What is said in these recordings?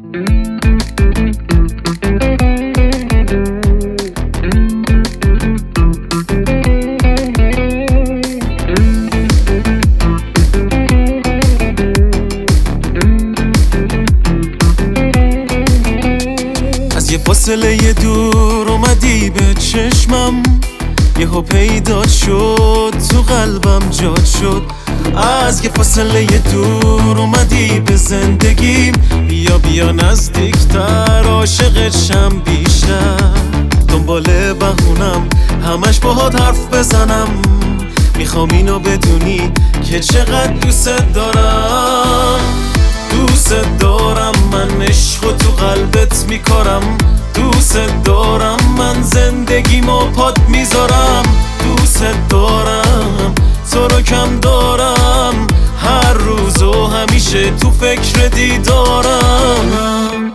از یه فاصله دور اومدی به چشمم، یهو پیدا شد تو قلبم جات شد. از یه فاصله دور اومدی به زندگیم، بیا بیا نزدیکتر، عاشقت شم بیشتر. دنبال بهونم همش باهات حرف بزنم، میخوام اینو بدونی که چقدر دوست دارم. دوست دارم، من عشقو تو قلبت میکارم. دوست دارم، من زندگیمو پات میذارم. دوست دارم، تو رو کم دارم، هر روز و همیشه تو فکر دیدارم.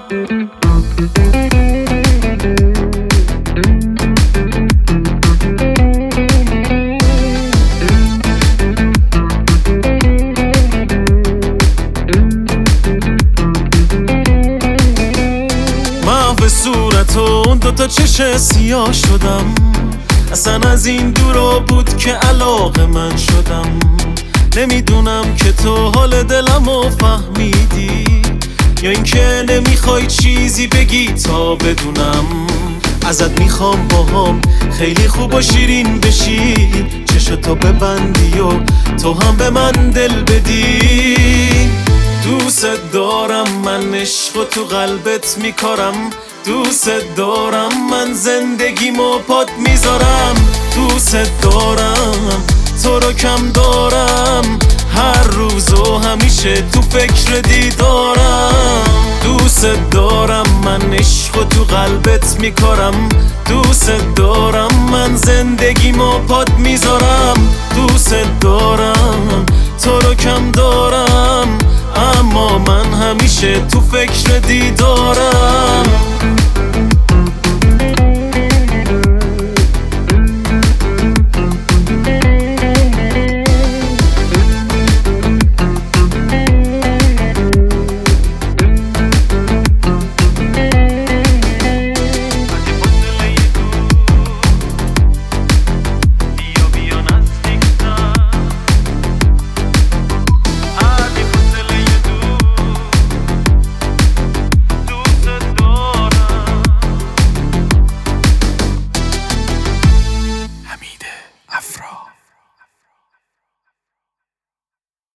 محو صورت و اون دوتا چش سیاه شدم، اصلا از این دورا بود که علاقه من شدم. نمیدونم که تو حال دلمو فهمیدی یا اینکه نمیخوای چیزی بگی تا بدونم. ازت میخوام باهام خیلی خوب و شیرین بشی، چشتو ببندی و تو هم به من دل بدی. دوست دارم، من عشقو تو قلبت میکارم. دوست دارم، من زندگیمو پات میذارم. دوست دارم، تو رو کم دارم، هر روز و همیشه تو فکر دیدارم. دوست دارم، من عشقو تو قلبت میکارم. دوست دارم، من زندگیمو پات میذارم. دوست دارم، تو رو کم دارم، اما من همیشه تو فکر دیدارم.